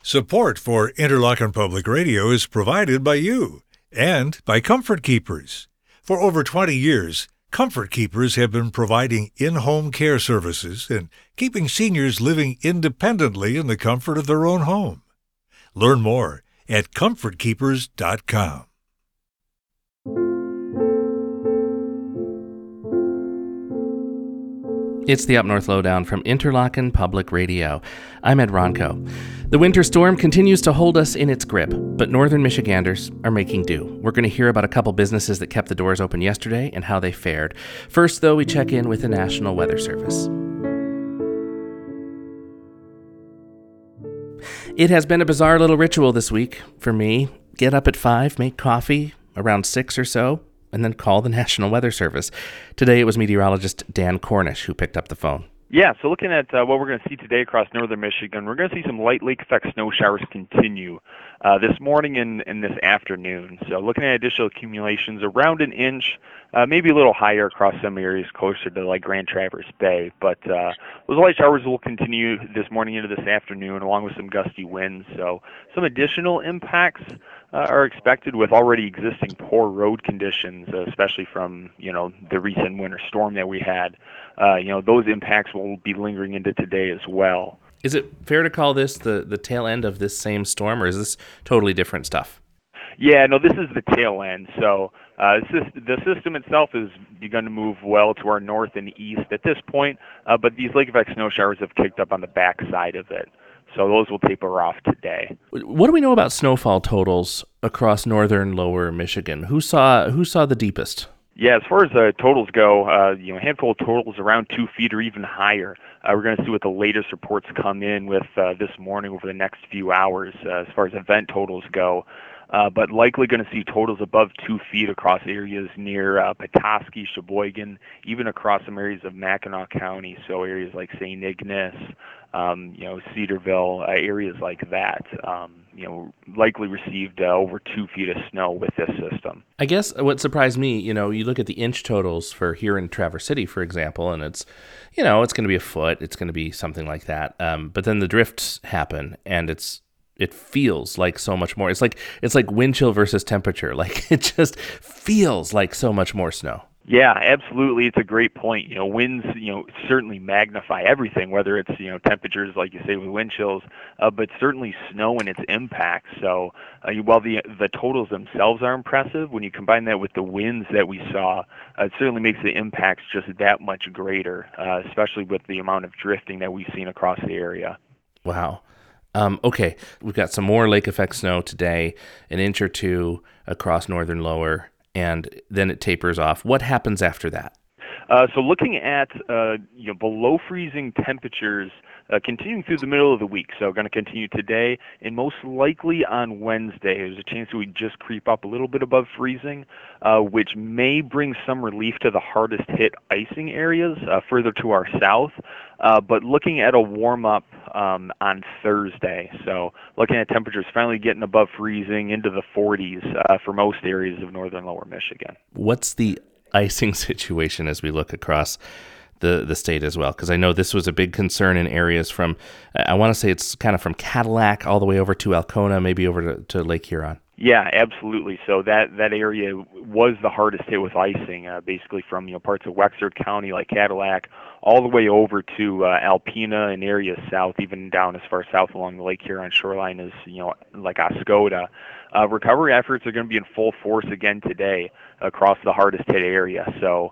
Support for Interlochen Public Radio is provided by you and by Comfort Keepers. For over 20 years, Comfort Keepers have been providing in-home care services and keeping seniors living independently in the comfort of their own home. Learn more at comfortkeepers.com. It's the Up North Lowdown from Interlochen Public Radio. I'm Ed Ronco. The winter storm continues to hold us in its grip, but northern Michiganders are making do. We're going to hear about a couple businesses that kept the doors open yesterday and how they fared. First, though, we check in with the National Weather Service. It has been a bizarre little ritual this week for me. Get up at 5, make coffee around 6 or so, and then call the National Weather Service. Today it was meteorologist Dan Cornish who picked up the phone. Yeah, so looking at what we're going to see today across northern Michigan, we're going to see some light lake effect snow showers continue this morning and this afternoon. So looking at additional accumulations around an inch, maybe a little higher across some areas closer to like Grand Traverse Bay. But those light showers will continue this morning into this afternoon along with some gusty winds. So some additional impacts are expected with already existing poor road conditions, especially from, the recent winter storm that we had. Those impacts will be lingering into today as well. Is it fair to call this the tail end of this same storm, or is this totally different stuff? Yeah, no, this is the tail end. So the system itself has begun to move well to our north and east at this point, but these lake effect snow showers have kicked up on the back side of it. So those will taper off today. What do we know about snowfall totals across northern lower Michigan? Who saw the deepest? Yeah, as far as totals go, a handful of totals around 2 feet or even higher. We're going to see what the latest reports come in with this morning over the next few hours as far as event totals go. But likely going to see totals above 2 feet across areas near Petoskey, Sheboygan, even across some areas of Mackinac County, so areas like St. Ignace, Cedarville, areas like that, likely received over 2 feet of snow with this system. I guess what surprised me, you look at the inch totals for here in Traverse City, for example, and it's going to be a foot, it's going to be something like that. But then the drifts happen, and it feels like so much more. It's like wind chill versus temperature. Like it just feels like so much more snow. Yeah, absolutely. It's a great point. Winds, certainly magnify everything, whether it's, temperatures, like you say, with wind chills, but certainly snow and its impact. So while the totals themselves are impressive, when you combine that with the winds that we saw, it certainly makes the impacts just that much greater, especially with the amount of drifting that we've seen across the area. Wow. Okay, we've got some more lake effect snow today, an inch or two across northern lower, and then it tapers off. What happens after that? So looking at below freezing temperatures continuing through the middle of the week, so going to continue today and most likely on Wednesday. There's a chance that we just creep up a little bit above freezing, which may bring some relief to the hardest hit icing areas further to our south. But looking at a warm-up on Thursday, so looking at temperatures finally getting above freezing into the 40s for most areas of northern lower Michigan. What's the icing situation as we look across the state as well? Because I know this was a big concern in areas from, I want to say it's kind of from Cadillac all the way over to Alcona, maybe over to Lake Huron. Yeah, absolutely. So that area was the hardest hit with icing, basically from parts of Wexford County like Cadillac all the way over to Alpena and areas south, even down as far south along the Lake Huron shoreline as like Oscoda. Recovery efforts are going to be in full force again today across the hardest hit area. So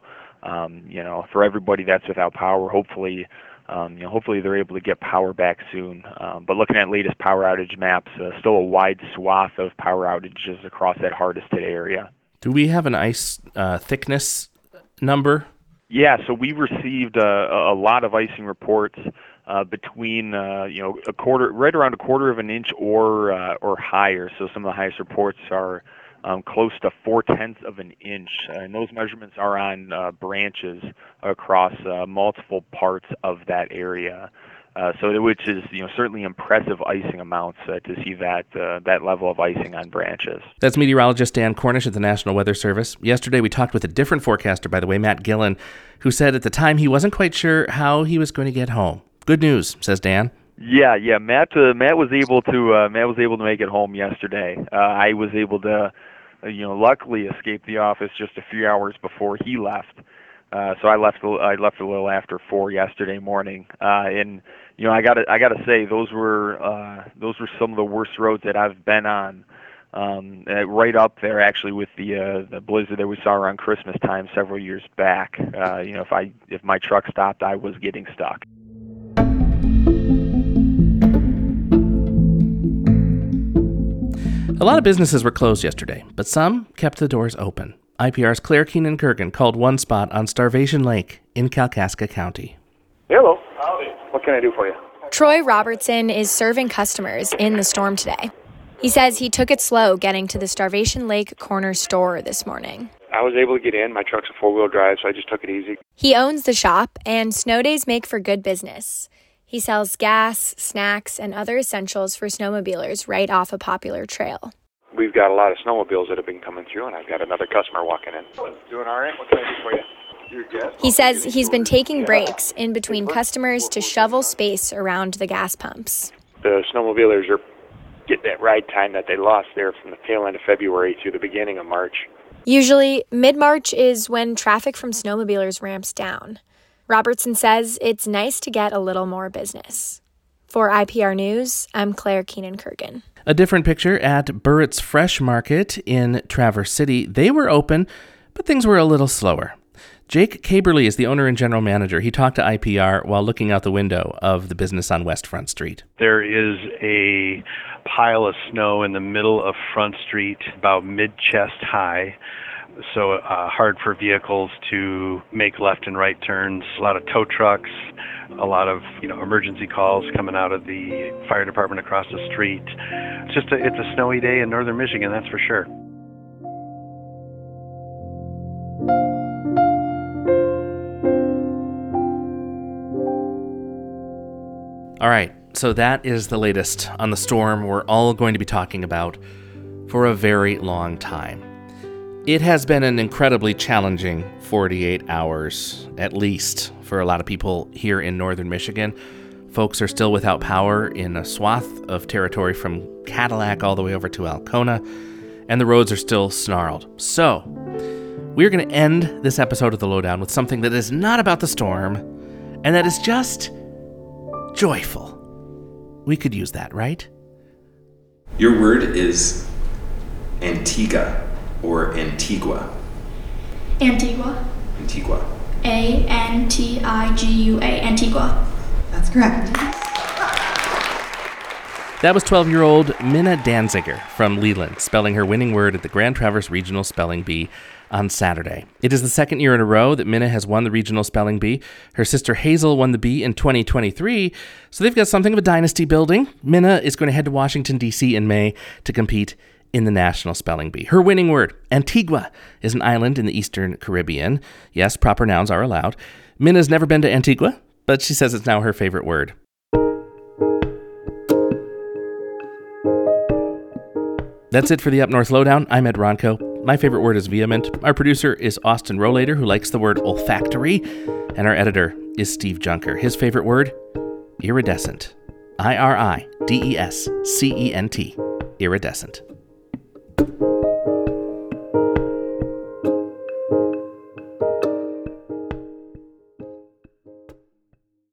for everybody that's without power, hopefully they're able to get power back soon. But looking at latest power outage maps, still a wide swath of power outages across that hardest hit area. Do we have an ice thickness number? Yeah, so we received a lot of icing reports between a quarter, right around a quarter of an inch or higher. So some of the highest reports are close to 0.4 of an inch, and those measurements are on branches across multiple parts of that area. Which is certainly impressive icing amounts to see that level of icing on branches. That's meteorologist Dan Cornish at the National Weather Service. Yesterday we talked with a different forecaster, by the way, Matt Gillen, who said at the time he wasn't quite sure how he was going to get home. Good news, says Dan. Yeah. Matt was able to make it home yesterday. I was able to, luckily escape the office just a few hours before he left. So I left a little after 4 yesterday morning. And I gotta say those were some of the worst roads that I've been on. Right up there actually with the blizzard that we saw around Christmas time several years back. If my truck stopped, I was getting stuck. A lot of businesses were closed yesterday, but some kept the doors open. IPR's Claire Keenan-Kurgan called one spot on Starvation Lake in Kalkaska County. Hello. Howdy. What can I do for you? Troy Robertson is serving customers in the storm today. He says he took it slow getting to the Starvation Lake corner store this morning. I was able to get in. My truck's a 4-wheel drive, so I just took it easy. He owns the shop, and snow days make for good business. He sells gas, snacks, and other essentials for snowmobilers right off a popular trail. We've got a lot of snowmobiles that have been coming through, and I've got another customer walking in. Doing all right? What can I do for you? He says he's been taking breaks in between customers to shovel space around the gas pumps. The snowmobilers are getting that ride time that they lost there from the tail end of February through the beginning of March. Usually, mid-March is when traffic from snowmobilers ramps down. Robertson says it's nice to get a little more business. For IPR News, I'm Claire Keenan-Kurgan. A different picture at Burritt's Fresh Market in Traverse City. They were open, but things were a little slower. Jake Caberly is the owner and general manager. He talked to IPR while looking out the window of the business on West Front Street. There is a pile of snow in the middle of Front Street, about mid-chest high. So hard for vehicles to make left and right turns. A lot of tow trucks, a lot of emergency calls coming out of the fire department across the street. It's a snowy day in northern Michigan, that's for sure. All right, so that is the latest on the storm we're all going to be talking about for a very long time. It has been an incredibly challenging 48 hours, at least, for a lot of people here in northern Michigan. Folks are still without power in a swath of territory from Cadillac all the way over to Alcona, and the roads are still snarled. So, we're going to end this episode of The Lowdown with something that is not about the storm, and that is just joyful. We could use that, right? Your word is Antigua. Or Antigua. Antigua. Antigua. Antigua. Antigua. That's correct. That was 12-year-old Minna Danziger from Leland, spelling her winning word at the Grand Traverse Regional Spelling Bee on Saturday. It is the second year in a row that Minna has won the Regional Spelling Bee. Her sister Hazel won the bee in 2023, so they've got something of a dynasty building. Minna is going to head to Washington, D.C. in May to compete in the National Spelling Bee. Her winning word, Antigua, is an island in the Eastern Caribbean. Yes, proper nouns are allowed. Minna's never been to Antigua, but she says it's now her favorite word. That's it for the Up North Lowdown. I'm Ed Ronco. My favorite word is vehement. Our producer is Austin Rollader, who likes the word olfactory. And our editor is Steve Junker. His favorite word, iridescent. IRIDESCENT. Iridescent.